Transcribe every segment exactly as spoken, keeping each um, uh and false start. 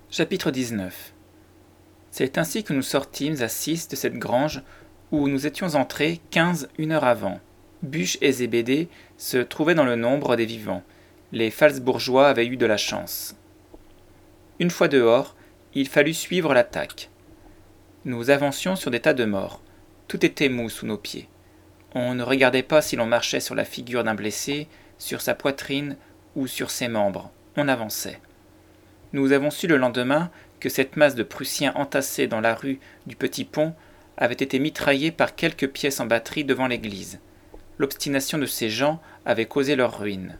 Chapitre dix-neuf. C'est ainsi que nous sortîmes à six de cette grange où nous étions entrés quinze une heure avant. Buch et Zébédée se trouvaient dans le nombre des vivants. Les Phalsbourgeois avaient eu de la chance. Une fois dehors, il fallut suivre l'attaque. Nous avancions sur des tas de morts. Tout était mou sous nos pieds. On ne regardait pas si l'on marchait sur la figure d'un blessé, sur sa poitrine ou sur ses membres. On avançait. Nous avons su le lendemain que cette masse de Prussiens entassés dans la rue du Petit Pont avait été mitraillée par quelques pièces en batterie devant l'église. L'obstination de ces gens avait causé leur ruine.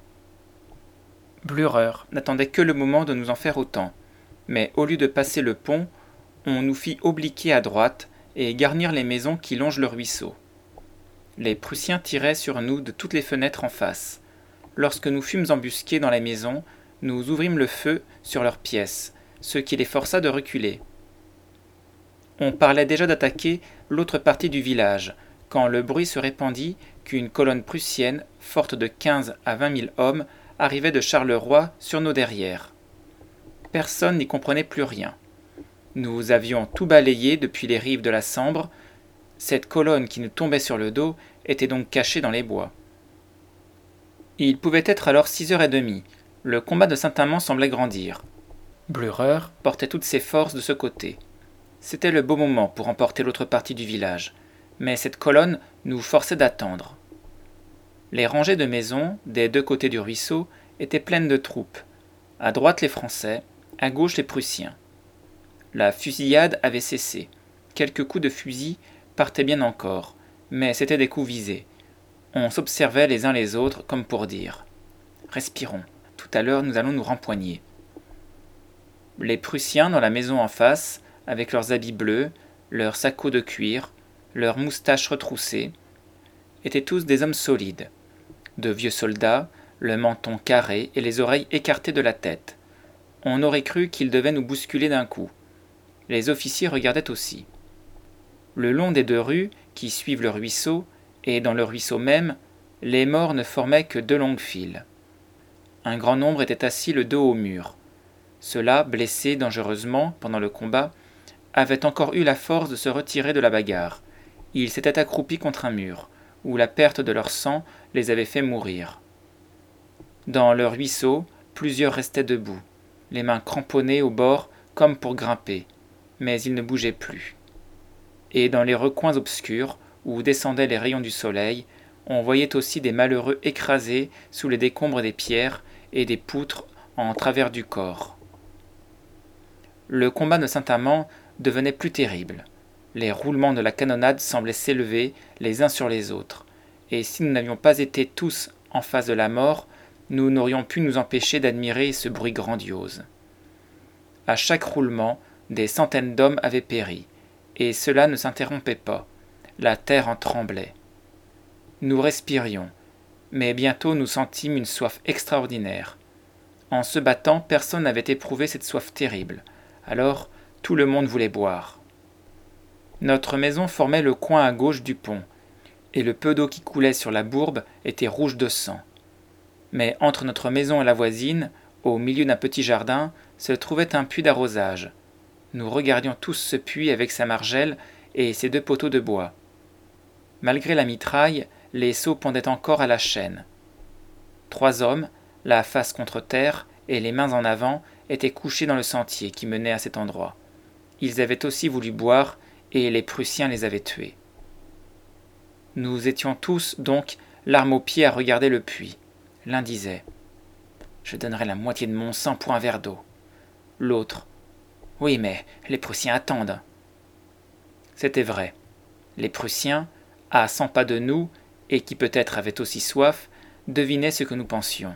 Blücher n'attendait que le moment de nous en faire autant, mais au lieu de passer le pont, on nous fit obliquer à droite et garnir les maisons qui longent le ruisseau. Les Prussiens tiraient sur nous de toutes les fenêtres en face. Lorsque nous fûmes embusqués dans la maison, nous ouvrîmes le feu sur leurs pièces, ce qui les força de reculer. On parlait déjà d'attaquer l'autre partie du village, quand le bruit se répandit qu'une colonne prussienne, forte de quinze à vingt mille hommes, arrivait de Charleroi sur nos derrières. Personne n'y comprenait plus rien. Nous avions tout balayé depuis les rives de la Sambre. Cette colonne qui nous tombait sur le dos était donc cachée dans les bois. Il pouvait être alors six heures et demie. Le combat de Saint-Amand semblait grandir. Blücher portait toutes ses forces de ce côté. C'était le beau moment pour emporter l'autre partie du village, mais cette colonne nous forçait d'attendre. Les rangées de maisons, des deux côtés du ruisseau, étaient pleines de troupes. À droite les Français, à gauche les Prussiens. La fusillade avait cessé. Quelques coups de fusil partaient bien encore, mais c'étaient des coups visés. On s'observait les uns les autres comme pour dire « Respirons. Tout à l'heure, nous allons nous rempoigner. » Les Prussiens, dans la maison en face, avec leurs habits bleus, leurs sacots de cuir, leurs moustaches retroussées, étaient tous des hommes solides, de vieux soldats, le menton carré et les oreilles écartées de la tête. On aurait cru qu'ils devaient nous bousculer d'un coup. Les officiers regardaient aussi. Le long des deux rues qui suivent le ruisseau, et dans le ruisseau même, les morts ne formaient que deux longues files. Un grand nombre était assis le dos au mur. Ceux-là, blessés dangereusement pendant le combat, avaient encore eu la force de se retirer de la bagarre. Ils s'étaient accroupis contre un mur, où la perte de leur sang les avait fait mourir. Dans le ruisseau, plusieurs restaient debout, les mains cramponnées au bord comme pour grimper, mais ils ne bougeaient plus. Et dans les recoins obscurs, où descendaient les rayons du soleil, on voyait aussi des malheureux écrasés sous les décombres des pierres et des poutres en travers du corps. Le combat de Saint-Amand devenait plus terrible. Les roulements de la canonnade semblaient s'élever les uns sur les autres, et si nous n'avions pas été tous en face de la mort, nous n'aurions pu nous empêcher d'admirer ce bruit grandiose. À chaque roulement, des centaines d'hommes avaient péri, et cela ne s'interrompait pas. La terre en tremblait. Nous respirions, mais bientôt nous sentîmes une soif extraordinaire. En se battant, personne n'avait éprouvé cette soif terrible. Alors, tout le monde voulait boire. Notre maison formait le coin à gauche du pont, et le peu d'eau qui coulait sur la bourbe était rouge de sang. Mais entre notre maison et la voisine, au milieu d'un petit jardin, se trouvait un puits d'arrosage. Nous regardions tous ce puits avec sa margelle et ses deux poteaux de bois. Malgré la mitraille, les seaux pendaient encore à la chaîne. Trois hommes, la face contre terre et les mains en avant, étaient couchés dans le sentier qui menait à cet endroit. Ils avaient aussi voulu boire, et les Prussiens les avaient tués. Nous étions tous, donc, l'arme aux pieds à regarder le puits. L'un disait « Je donnerais la moitié de mon sang pour un verre d'eau. » L'autre « Oui, mais les Prussiens attendent. » C'était vrai. Les Prussiens, à cent pas de nous, et qui peut-être avaient aussi soif, devinaient ce que nous pensions.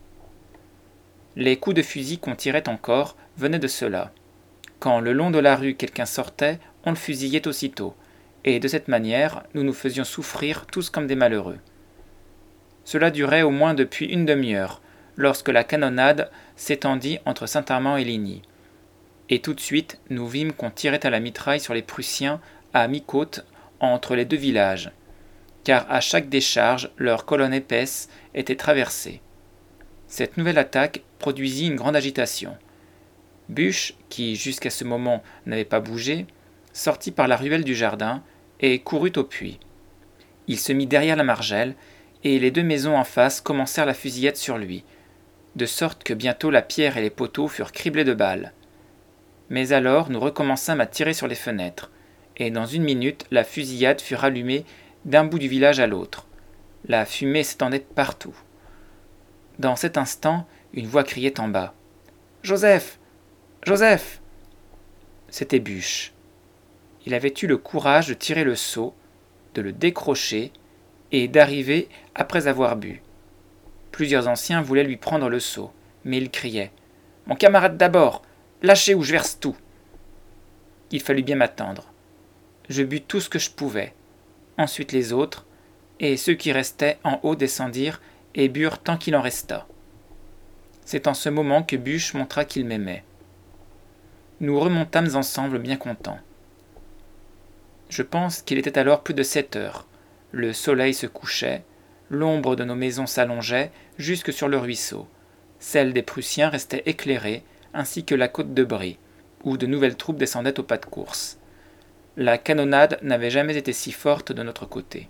Les coups de fusil qu'on tirait encore venaient de cela. Quand le long de la rue quelqu'un sortait, on le fusillait aussitôt, et de cette manière nous nous faisions souffrir tous comme des malheureux. Cela durait au moins depuis une demi-heure, lorsque la canonnade s'étendit entre Saint-Amand et Ligny. Et tout de suite nous vîmes qu'on tirait à la mitraille sur les Prussiens à mi-côte entre les deux villages, car à chaque décharge leur colonne épaisse était traversée. Cette nouvelle attaque produisit une grande agitation. Buch, qui jusqu'à ce moment n'avait pas bougé, sortit par la ruelle du jardin et courut au puits. Il se mit derrière la margelle, et les deux maisons en face commencèrent la fusillade sur lui, de sorte que bientôt la pierre et les poteaux furent criblés de balles. Mais alors nous recommençâmes à tirer sur les fenêtres, et dans une minute la fusillade fut rallumée d'un bout du village à l'autre. La fumée s'étendait partout. Dans cet instant, une voix criait en bas. « Joseph ! Joseph !» C'était Buch. Il avait eu le courage de tirer le seau, de le décrocher et d'arriver après avoir bu. Plusieurs anciens voulaient lui prendre le seau, mais il criait « Mon camarade d'abord, lâchez ou je verse tout !» Il fallut bien m'attendre. Je bus tout ce que je pouvais, ensuite les autres, et ceux qui restaient en haut descendirent et burent tant qu'il en resta. C'est en ce moment que Buch montra qu'il m'aimait. Nous remontâmes ensemble bien contents. Je pense qu'il était alors plus de sept heures. Le soleil se couchait, l'ombre de nos maisons s'allongeait jusque sur le ruisseau. Celle des Prussiens restait éclairée, ainsi que la côte de Brie, où de nouvelles troupes descendaient au pas de course. La canonnade n'avait jamais été si forte de notre côté.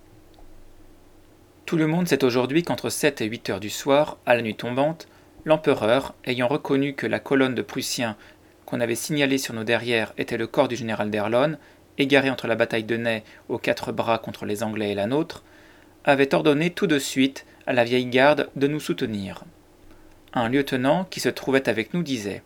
Tout le monde sait aujourd'hui qu'entre sept et huit heures du soir, à la nuit tombante, l'empereur, ayant reconnu que la colonne de Prussiens qu'on avait signalée sur nos derrières était le corps du général d'Erlon, égaré entre la bataille de Ney aux quatre bras contre les Anglais et la nôtre, avait ordonné tout de suite à la vieille garde de nous soutenir. Un lieutenant qui se trouvait avec nous disait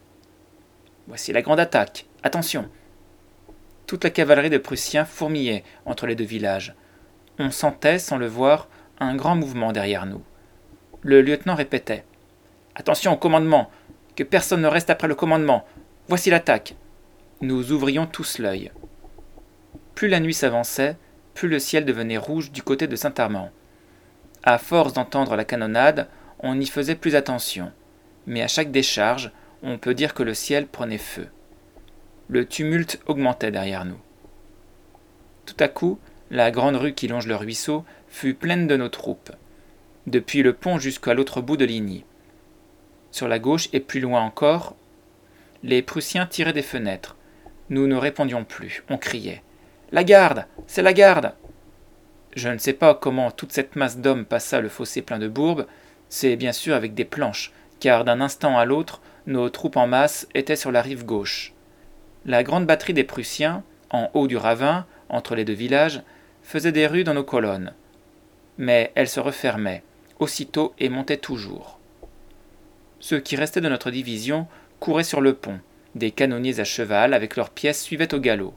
« Voici la grande attaque, attention !» Toute la cavalerie de Prussiens fourmillait entre les deux villages. On sentait, sans le voir, un grand mouvement derrière nous. Le lieutenant répétait « Attention au commandement, que personne ne reste après le commandement, voici l'attaque !» Nous ouvrions tous l'œil. Plus la nuit s'avançait, plus le ciel devenait rouge du côté de Saint-Armand. À force d'entendre la canonnade, on n'y faisait plus attention, mais à chaque décharge, on peut dire que le ciel prenait feu. Le tumulte augmentait derrière nous. Tout à coup, la grande rue qui longe le ruisseau fut pleine de nos troupes, depuis le pont jusqu'à l'autre bout de Ligny. Sur la gauche et plus loin encore, les Prussiens tiraient des fenêtres. Nous ne répondions plus, on criait « La garde, c'est la garde !» Je ne sais pas comment toute cette masse d'hommes passa le fossé plein de bourbes, c'est bien sûr avec des planches, car d'un instant à l'autre, nos troupes en masse étaient sur la rive gauche. La grande batterie des Prussiens, en haut du ravin, entre les deux villages, faisait des rues dans nos colonnes. Mais elle se refermait, aussitôt et montait toujours. Ceux qui restaient de notre division couraient sur le pont, des canonniers à cheval avec leurs pièces suivaient au galop.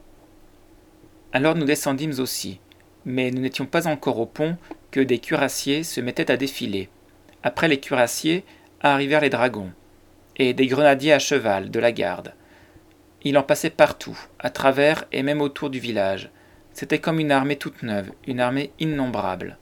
Alors nous descendîmes aussi, mais nous n'étions pas encore au pont que des cuirassiers se mettaient à défiler. Après les cuirassiers arrivèrent les dragons, et des grenadiers à cheval de la garde. Il en passait partout, à travers et même autour du village. C'était comme une armée toute neuve, une armée innombrable.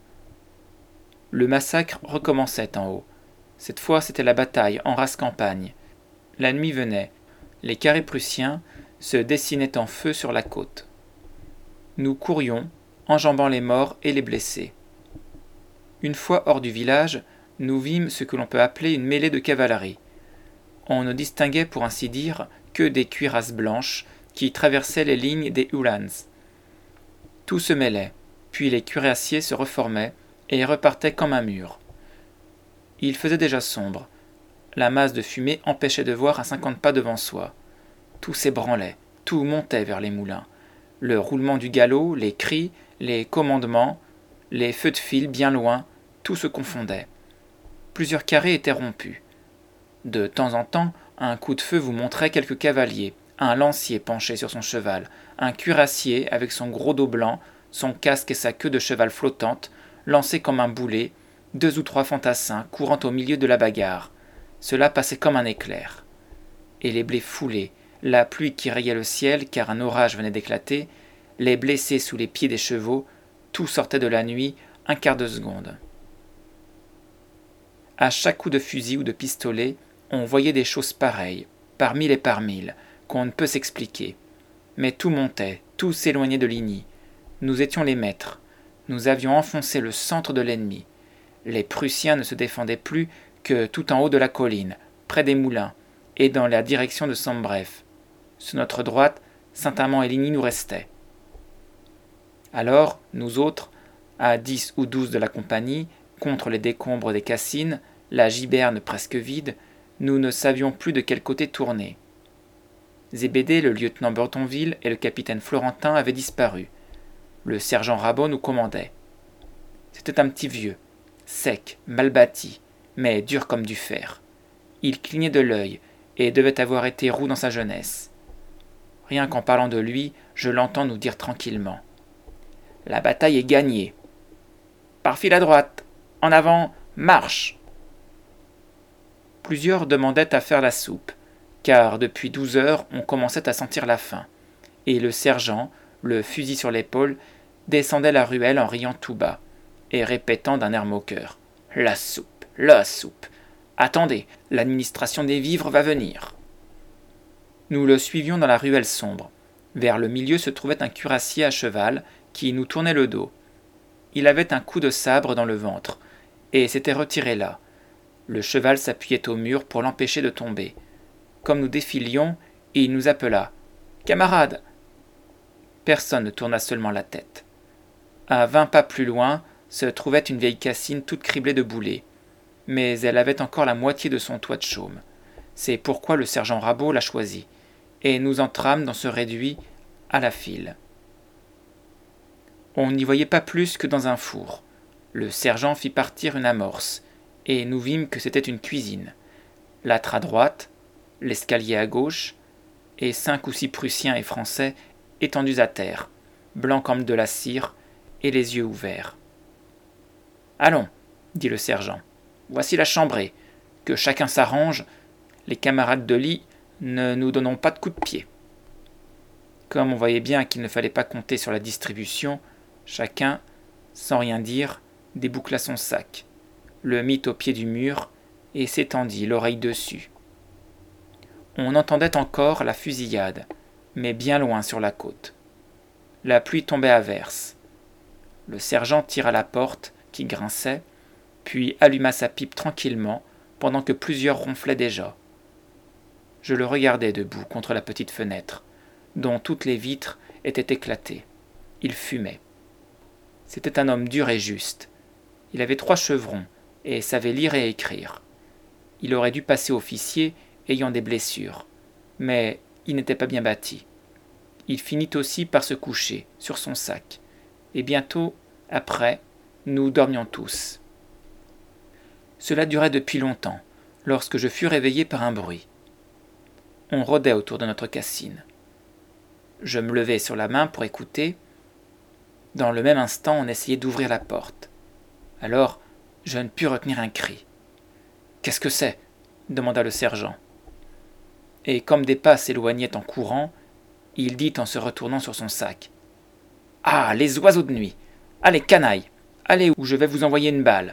Le massacre recommençait en haut. Cette fois, c'était la bataille en race campagne. La nuit venait. Les carrés prussiens se dessinaient en feu sur la côte. Nous courions, enjambant les morts et les blessés. Une fois hors du village, nous vîmes ce que l'on peut appeler une mêlée de cavalerie. On ne distinguait pour ainsi dire que des cuirasses blanches qui traversaient les lignes des Uhlans. Tout se mêlait, puis les cuirassiers se reformaient et repartaient comme un mur. Il faisait déjà sombre. La masse de fumée empêchait de voir à cinquante pas devant soi. Tout s'ébranlait, tout montait vers les moulins. Le roulement du galop, les cris, les commandements, les feux de file bien loin, tout se confondait. Plusieurs carrés étaient rompus. De temps en temps, un coup de feu vous montrait quelques cavaliers, un lancier penché sur son cheval, un cuirassier avec son gros dos blanc, son casque et sa queue de cheval flottante, lancé comme un boulet, deux ou trois fantassins courant au milieu de la bagarre. Cela passait comme un éclair. Et les blés foulés, la pluie qui rayait le ciel car un orage venait d'éclater, les blessés sous les pieds des chevaux, tout sortait de la nuit un quart de seconde. À chaque coup de fusil ou de pistolet, on voyait des choses pareilles, par mille et par mille, qu'on ne peut s'expliquer. Mais tout montait, tout s'éloignait de Ligny. Nous étions les maîtres. Nous avions enfoncé le centre de l'ennemi. Les Prussiens ne se défendaient plus que tout en haut de la colline, près des moulins, et dans la direction de Sombref. Sur notre droite, Saint-Amand et Ligny nous restaient. Alors, nous autres, à dix ou douze de la compagnie, contre les décombres des cassines, la giberne presque vide, nous ne savions plus de quel côté tourner. Zébédée, le lieutenant Burtonville et le capitaine Florentin avaient disparu. Le sergent Rabot nous commandait. C'était un petit vieux, sec, mal bâti, mais dur comme du fer. Il clignait de l'œil et devait avoir été roux dans sa jeunesse. Rien qu'en parlant de lui, je l'entends nous dire tranquillement. « La bataille est gagnée. Par file à droite. En avant, marche !» Plusieurs demandaient à faire la soupe, car depuis douze heures on commençait à sentir la faim, et le sergent, le fusil sur l'épaule, descendait la ruelle en riant tout bas, et répétant d'un air moqueur. « La soupe, la soupe. Attendez, l'administration des vivres va venir. » Nous le suivions dans la ruelle sombre. Vers le milieu se trouvait un cuirassier à cheval qui nous tournait le dos. Il avait un coup de sabre dans le ventre, et s'était retiré là. Le cheval s'appuyait au mur pour l'empêcher de tomber. Comme nous défilions, il nous appela. « Camarades !» Personne ne tourna seulement la tête. À vingt pas plus loin se trouvait une vieille cassine toute criblée de boulets, mais elle avait encore la moitié de son toit de chaume. C'est pourquoi le sergent Rabot l'a choisie, et nous entrâmes dans ce réduit à la file. On n'y voyait pas plus que dans un four. Le sergent fit partir une amorce, et nous vîmes que c'était une cuisine. L'âtre à droite, l'escalier à gauche, et cinq ou six Prussiens et Français étendus à terre, blancs comme de la cire, et les yeux ouverts. « Allons, dit le sergent, voici la chambrée, que chacun s'arrange, les camarades de lit ne nous donnons pas de coups de pied. » Comme on voyait bien qu'il ne fallait pas compter sur la distribution, chacun, sans rien dire, déboucla son sac, le mit au pied du mur et s'étendit l'oreille dessus. On entendait encore la fusillade, mais bien loin sur la côte. La pluie tombait à verse. Le sergent tira la porte, qui grinçait, puis alluma sa pipe tranquillement, pendant que plusieurs ronflaient déjà. Je le regardais debout contre la petite fenêtre, dont toutes les vitres étaient éclatées. Il fumait. C'était un homme dur et juste. Il avait trois chevrons et savait lire et écrire. Il aurait dû passer officier, ayant des blessures, mais il n'était pas bien bâti. Il finit aussi par se coucher sur son sac, et bientôt, après, nous dormions tous. Cela durait depuis longtemps, lorsque je fus réveillé par un bruit. On rôdait autour de notre cassine. Je me levai sur la main pour écouter. Dans le même instant, on essayait d'ouvrir la porte. Alors, je ne pus retenir un cri. « Qu'est-ce que c'est » demanda le sergent. Et comme des pas s'éloignaient en courant, il dit en se retournant sur son sac. « Ah, les oiseaux de nuit! Allez, canaille! Allez ou je vais vous envoyer une balle !»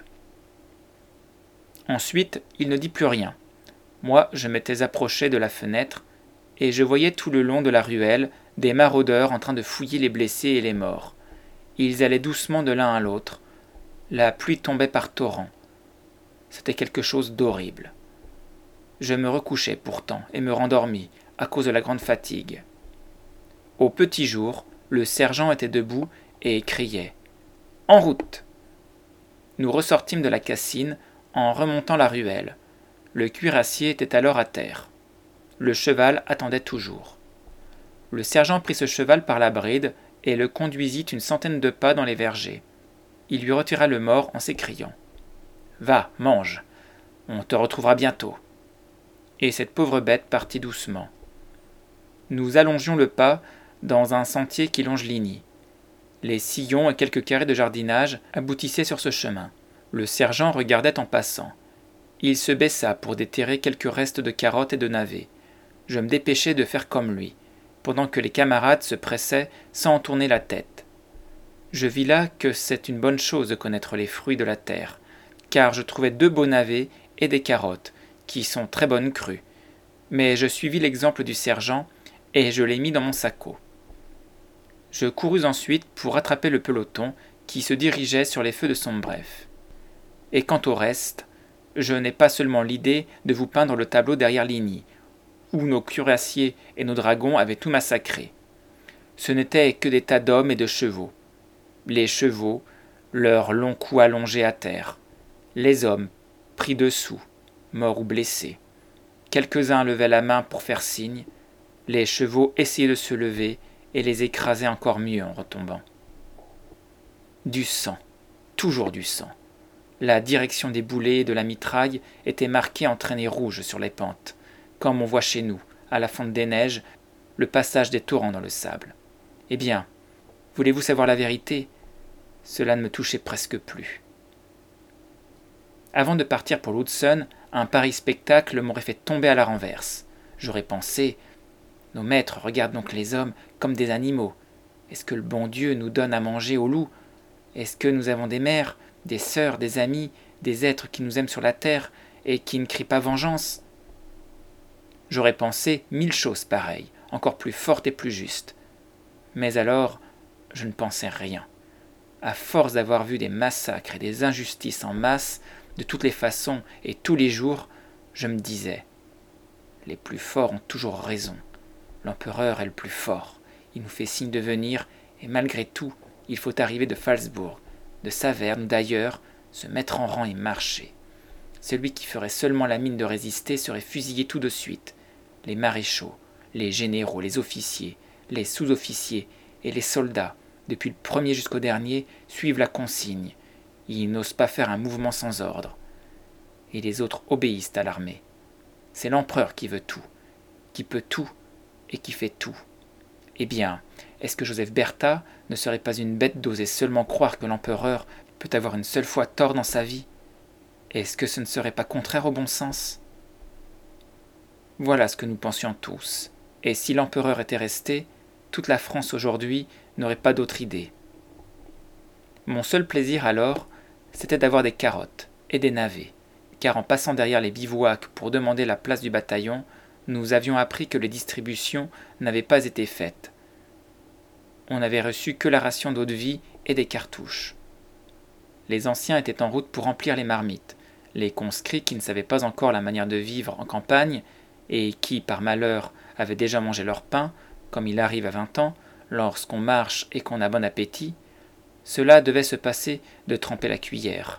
Ensuite, il ne dit plus rien. Moi, je m'étais approché de la fenêtre, et je voyais tout le long de la ruelle des maraudeurs en train de fouiller les blessés et les morts. Ils allaient doucement de l'un à l'autre. La pluie tombait par torrents. C'était quelque chose d'horrible. Je me recouchai pourtant et me rendormis à cause de la grande fatigue. Au petit jour, le sergent était debout et criait « En route !» Nous ressortîmes de la cassine en remontant la ruelle. Le cuirassier était alors à terre. Le cheval attendait toujours. Le sergent prit ce cheval par la bride et le conduisit une centaine de pas dans les vergers. Il lui retira le mors en s'écriant « Va, mange, on te retrouvera bientôt. » Et cette pauvre bête partit doucement. Nous allongions le pas dans un sentier qui longe Ligny. Les sillons et quelques carrés de jardinage aboutissaient sur ce chemin. Le sergent regardait en passant. Il se baissa pour déterrer quelques restes de carottes et de navets. Je me dépêchai de faire comme lui, pendant que les camarades se pressaient sans en tourner la tête. Je vis là que c'est une bonne chose de connaître les fruits de la terre, car je trouvais deux beaux navets et des carottes, qui sont très bonnes crues. Mais je suivis l'exemple du sergent, et je les mis dans mon sacco. Je courus ensuite pour rattraper le peloton qui se dirigeait sur les feux de Sombref. Et quant au reste, je n'ai pas seulement l'idée de vous peindre le tableau derrière Ligny, où nos cuirassiers et nos dragons avaient tout massacré. Ce n'étaient que des tas d'hommes et de chevaux. Les chevaux, leurs longs coups allongés à terre. Les hommes, pris dessous, morts ou blessés. Quelques-uns levaient la main pour faire signe. Les chevaux essayaient de se lever et les écrasaient encore mieux en retombant. Du sang, toujours du sang. La direction des boulets et de la mitraille était marquée en traînées rouges sur les pentes, comme on voit chez nous, à la fonte des neiges, le passage des torrents dans le sable. Eh bien, voulez-vous savoir la vérité ? Cela ne me touchait presque plus. Avant de partir pour l'Hudson, un pareil spectacle m'aurait fait tomber à la renverse. J'aurais pensé, nos maîtres regardent donc les hommes comme des animaux. Est-ce que le bon Dieu nous donne à manger aux loups ? Est-ce que nous avons des mères, des sœurs, des amis, des êtres qui nous aiment sur la terre et qui ne crient pas vengeance ? J'aurais pensé mille choses pareilles, encore plus fortes et plus justes. Mais alors, je ne pensais rien. À force d'avoir vu des massacres et des injustices en masse, de toutes les façons et tous les jours, je me disais, les plus forts ont toujours raison. L'empereur est le plus fort. Il nous fait signe de venir, et malgré tout, il faut arriver de Phalsbourg, de Saverne ou d'ailleurs, se mettre en rang et marcher. Celui qui ferait seulement la mine de résister serait fusillé tout de suite. Les maréchaux, les généraux, les officiers, les sous-officiers et les soldats, depuis le premier jusqu'au dernier, suivent la consigne. Ils n'osent pas faire un mouvement sans ordre. Et les autres obéissent à l'armée. C'est l'empereur qui veut tout, qui peut tout et qui fait tout. Eh bien, est-ce que Joseph Bertha ne serait pas une bête d'oser seulement croire que l'empereur peut avoir une seule fois tort dans sa vie ? Est-ce que ce ne serait pas contraire au bon sens ? Voilà ce que nous pensions tous. Et si l'empereur était resté, toute la France aujourd'hui n'aurait pas d'autre idée. Mon seul plaisir alors, c'était d'avoir des carottes et des navets, car en passant derrière les bivouacs pour demander la place du bataillon, nous avions appris que les distributions n'avaient pas été faites. On n'avait reçu que la ration d'eau-de-vie et des cartouches. Les anciens étaient en route pour remplir les marmites. Les conscrits qui ne savaient pas encore la manière de vivre en campagne et qui, par malheur, avaient déjà mangé leur pain, comme il arrive à vingt ans, lorsqu'on marche et qu'on a bon appétit, cela devait se passer de tremper la cuillère.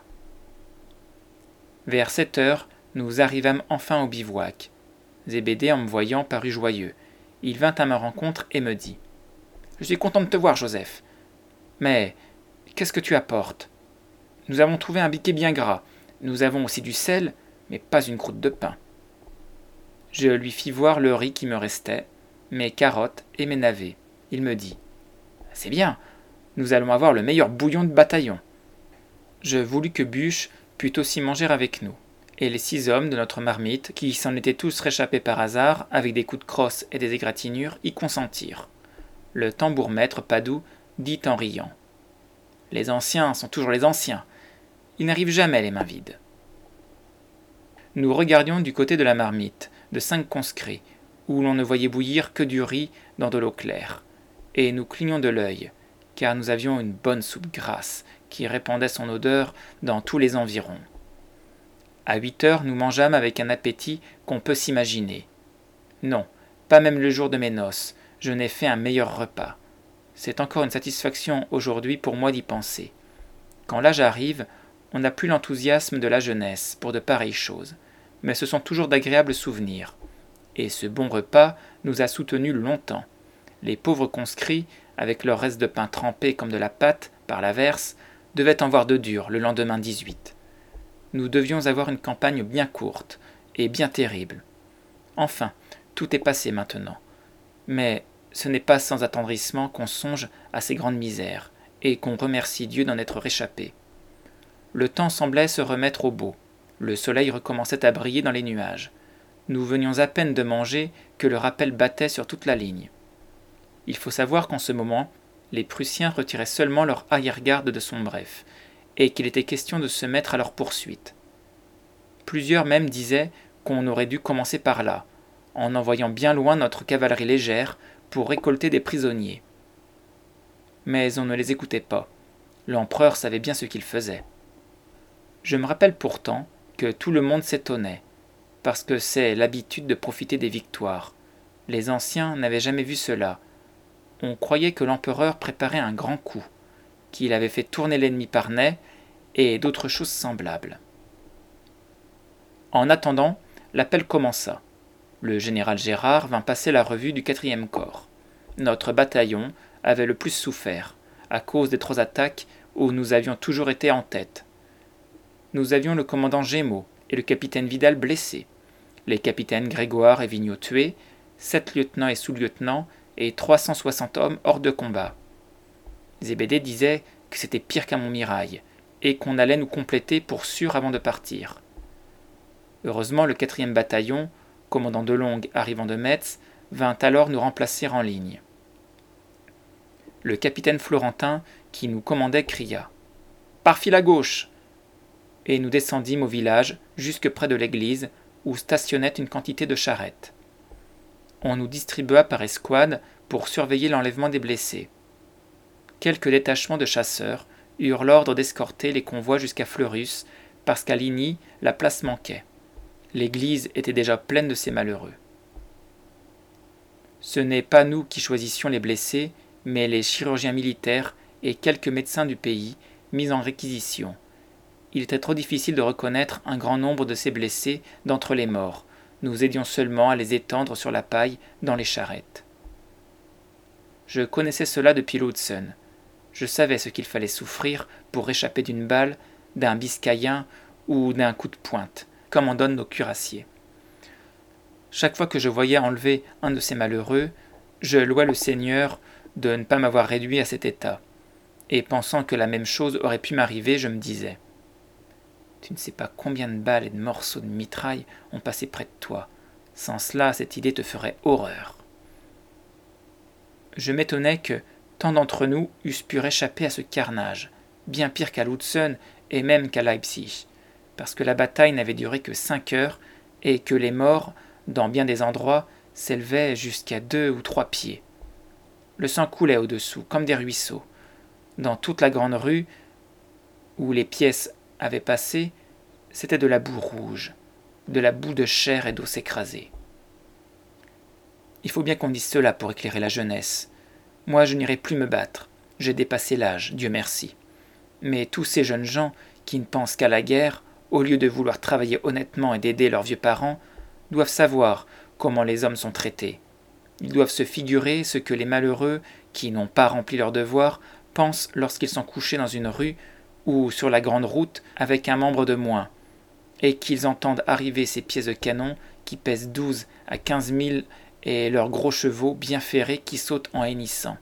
Vers sept heures, nous arrivâmes enfin au bivouac. Zébédée, en me voyant, parut joyeux. Il vint à ma rencontre et me dit « Je suis content de te voir, Joseph. Mais qu'est-ce que tu apportes ? Nous avons trouvé un biquet bien gras. Nous avons aussi du sel, mais pas une croûte de pain. » Je lui fis voir le riz qui me restait, mes carottes et mes navets. Il me dit « C'est bien, nous allons avoir le meilleur bouillon de bataillon. » Je voulus que Buch pût aussi manger avec nous, et les six hommes de notre marmite, qui s'en étaient tous réchappés par hasard, avec des coups de crosse et des égratignures, y consentirent. Le tambour-maître Padoue dit en riant « Les anciens sont toujours les anciens. Ils n'arrivent jamais les mains vides. » Nous regardions du côté de la marmite, de cinq conscrits, où l'on ne voyait bouillir que du riz dans de l'eau claire, et nous clignions de l'œil, car nous avions une bonne soupe grasse qui répandait son odeur dans tous les environs. À huit heures, nous mangeâmes avec un appétit qu'on peut s'imaginer. Non, pas même le jour de mes noces, je n'ai fait un meilleur repas. C'est encore une satisfaction aujourd'hui pour moi d'y penser. Quand l'âge arrive, on n'a plus l'enthousiasme de la jeunesse pour de pareilles choses, mais ce sont toujours d'agréables souvenirs. Et ce bon repas nous a soutenus longtemps. Les pauvres conscrits, avec leur reste de pain trempé comme de la pâte par l'averse, devaient en voir de dur le lendemain dix-huit. Nous devions avoir une campagne bien courte et bien terrible. Enfin, tout est passé maintenant. Mais ce n'est pas sans attendrissement qu'on songe à ces grandes misères et qu'on remercie Dieu d'en être réchappé. Le temps semblait se remettre au beau. Le soleil recommençait à briller dans les nuages. Nous venions à peine de manger que le rappel battait sur toute la ligne. Il faut savoir qu'en ce moment, les Prussiens retiraient seulement leur arrière-garde de Sombref, et qu'il était question de se mettre à leur poursuite. Plusieurs même disaient qu'on aurait dû commencer par là, en envoyant bien loin notre cavalerie légère pour récolter des prisonniers. Mais on ne les écoutait pas. L'empereur savait bien ce qu'il faisait. Je me rappelle pourtant que tout le monde s'étonnait, parce que c'est l'habitude de profiter des victoires, Les anciens n'avaient jamais vu cela. On croyait que l'empereur préparait un grand coup, qu'il avait fait tourner l'ennemi par nez, et d'autres choses semblables. En attendant, l'appel commença. Le général Gérard vint passer la revue du quatrième corps. Notre bataillon avait le plus souffert, à cause des trois attaques où nous avions toujours été en tête. Nous avions le commandant Gémeaux et le capitaine Vidal blessés, les capitaines Grégoire et Vigneault tués, sept lieutenants et sous-lieutenants et trois cent soixante hommes hors de combat. Zébédée disait que c'était pire qu'à Montmirail et qu'on allait nous compléter pour sûr avant de partir. Heureusement, le quatrième bataillon, commandant Delongue arrivant de Metz, vint alors nous remplacer en ligne. Le capitaine Florentin, qui nous commandait, cria « Par file à gauche !» et nous descendîmes au village, jusque près de l'église, où stationnait une quantité de charrettes. On nous distribua par escouade pour surveiller l'enlèvement des blessés. Quelques détachements de chasseurs eurent l'ordre d'escorter les convois jusqu'à Fleurus, parce qu'à Ligny, la place manquait. L'église était déjà pleine de ces malheureux. Ce n'est pas nous qui choisissions les blessés, mais les chirurgiens militaires et quelques médecins du pays mis en réquisition. Il était trop difficile de reconnaître un grand nombre de ces blessés d'entre les morts. Nous aidions seulement à les étendre sur la paille dans les charrettes. Je connaissais cela depuis l'Hudson. Je savais ce qu'il fallait souffrir pour échapper d'une balle, d'un biscaïen ou d'un coup de pointe, comme en donnent nos cuirassiers. Chaque fois que je voyais enlever un de ces malheureux, je louais le Seigneur de ne pas m'avoir réduit à cet état. Et pensant que la même chose aurait pu m'arriver, je me disais « Tu ne sais pas combien de balles et de morceaux de mitraille ont passé près de toi. Sans cela, cette idée te ferait horreur. » Je m'étonnais que tant d'entre nous eussent pu réchapper à ce carnage, bien pire qu'à Lutzen et même qu'à Leipzig, parce que la bataille n'avait duré que cinq heures et que les morts, dans bien des endroits, s'élevaient jusqu'à deux ou trois pieds. Le sang coulait au-dessous, comme des ruisseaux. Dans toute la grande rue, où les pièces avaient passé, c'était de la boue rouge, de la boue de chair et d'os écrasés. Il faut bien qu'on dise cela pour éclairer la jeunesse. Moi, je n'irai plus me battre. J'ai dépassé l'âge, Dieu merci. Mais tous ces jeunes gens qui ne pensent qu'à la guerre, au lieu de vouloir travailler honnêtement et d'aider leurs vieux parents, doivent savoir comment les hommes sont traités. Ils doivent se figurer ce que les malheureux, qui n'ont pas rempli leur devoir, pensent lorsqu'ils sont couchés dans une rue ou sur la grande route avec un membre de moins, et qu'ils entendent arriver ces pièces de canon qui pèsent douze à quinze mille et leurs gros chevaux bien ferrés qui sautent en hennissant.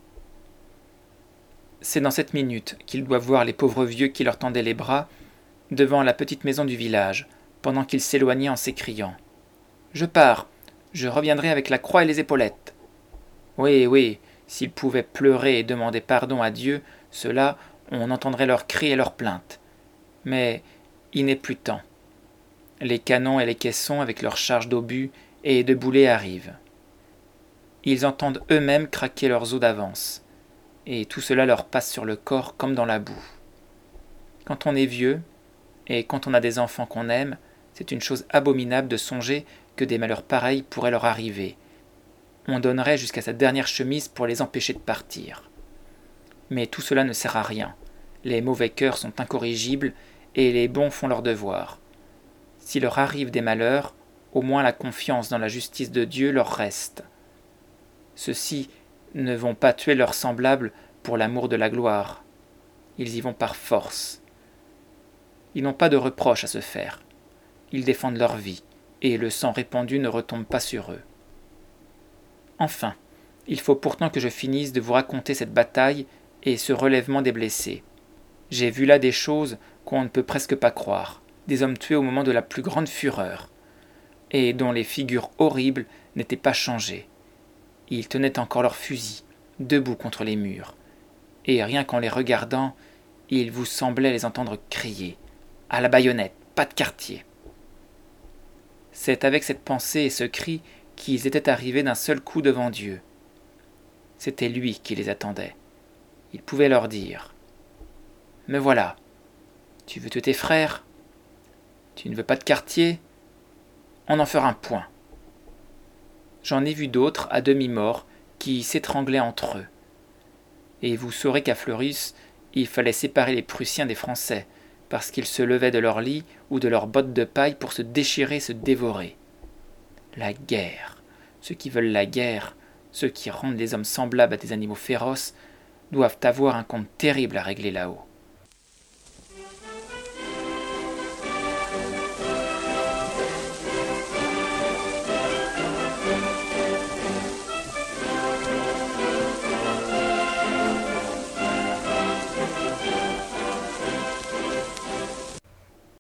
C'est dans cette minute qu'ils doivent voir les pauvres vieux qui leur tendaient les bras devant la petite maison du village, pendant qu'ils s'éloignaient en s'écriant « Je pars, je reviendrai avec la croix et les épaulettes. » Oui, oui, s'ils pouvaient pleurer et demander pardon à Dieu, cela, on entendrait leurs cris et leurs plaintes. Mais il n'est plus temps. Les canons et les caissons, avec leurs charges d'obus et de boulets, arrivent. Ils entendent eux-mêmes craquer leurs os d'avance, et tout cela leur passe sur le corps comme dans la boue. Quand on est vieux, et quand on a des enfants qu'on aime, c'est une chose abominable de songer que des malheurs pareils pourraient leur arriver. On donnerait jusqu'à sa dernière chemise pour les empêcher de partir. Mais tout cela ne sert à rien. Les mauvais cœurs sont incorrigibles et les bons font leur devoir. S'il leur arrive des malheurs, au moins la confiance dans la justice de Dieu leur reste. Ceux-ci ne vont pas tuer leurs semblables pour l'amour de la gloire. Ils y vont par force. Ils n'ont pas de reproches à se faire. Ils défendent leur vie, et le sang répandu ne retombe pas sur eux. Enfin, il faut pourtant que je finisse de vous raconter cette bataille et ce relèvement des blessés. J'ai vu là des choses qu'on ne peut presque pas croire, des hommes tués au moment de la plus grande fureur, et dont les figures horribles n'étaient pas changées. Ils tenaient encore leurs fusils, debout contre les murs, et rien qu'en les regardant, il vous semblait les entendre crier « À la baïonnette, pas de quartier !» C'est avec cette pensée et ce cri qu'ils étaient arrivés d'un seul coup devant Dieu. C'était lui qui les attendait. Il pouvait leur dire « Me voilà. Tu veux tuer tes frères? Tu ne veux pas de quartier? On en fera un point. » J'en ai vu d'autres, à demi-morts, qui s'étranglaient entre eux. Et vous saurez qu'à Fleurus, il fallait séparer les Prussiens des Français, parce qu'ils se levaient de leur lit ou de leurs bottes de paille pour se déchirer, se dévorer. La guerre. Ceux qui veulent la guerre, ceux qui rendent les hommes semblables à des animaux féroces, doivent avoir un compte terrible à régler là-haut.